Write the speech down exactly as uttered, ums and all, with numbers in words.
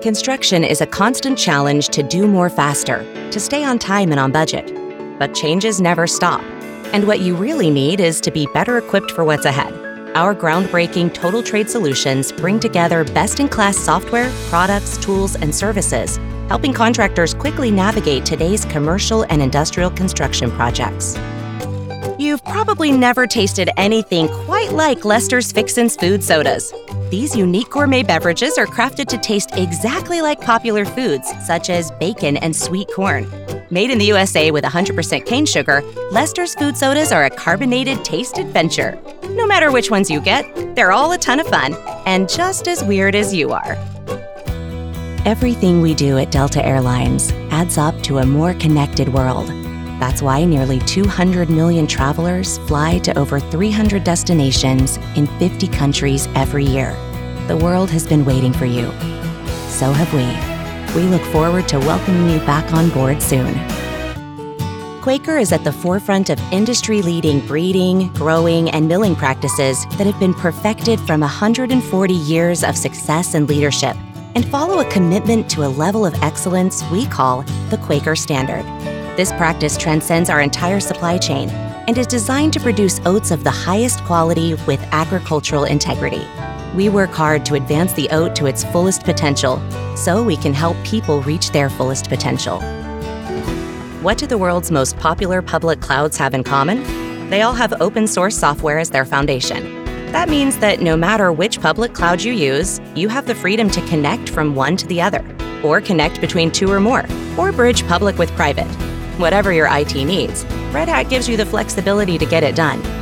Construction is a constant challenge to do more faster, to stay on time and on budget. But changes never stop. And what you really need is to be better equipped for what's ahead. Our groundbreaking Total Trade solutions bring together best-in-class software, products, tools, and services, helping contractors quickly navigate today's commercial and industrial construction projects. You've probably never tasted anything quite like Lester's Fixin's Food Sodas. These unique gourmet beverages are crafted to taste exactly like popular foods, such as bacon and sweet corn. Made in the U S A with one hundred percent cane sugar, Lester's Food Sodas are a carbonated taste adventure. No matter which ones you get, they're all a ton of fun and just as weird as you are. Everything we do at Delta Airlines adds up to a more connected world. That's why nearly two hundred million travelers fly to over three hundred destinations in fifty countries every year. The world has been waiting for you. So have we. We look forward to welcoming you back on board soon. Quaker is at the forefront of industry-leading breeding, growing, and milling practices that have been perfected from one hundred forty years of success and leadership and follow a commitment to a level of excellence we call the Quaker Standard. This practice transcends our entire supply chain and is designed to produce oats of the highest quality with agricultural integrity. We work hard to advance the oat to its fullest potential so we can help people reach their fullest potential. What do the world's most popular public clouds have in common? They all have open source software as their foundation. That means that no matter which public cloud you use, you have the freedom to connect from one to the other, or connect between two or more, or bridge public with private. Whatever your I T needs, Red Hat gives you the flexibility to get it done.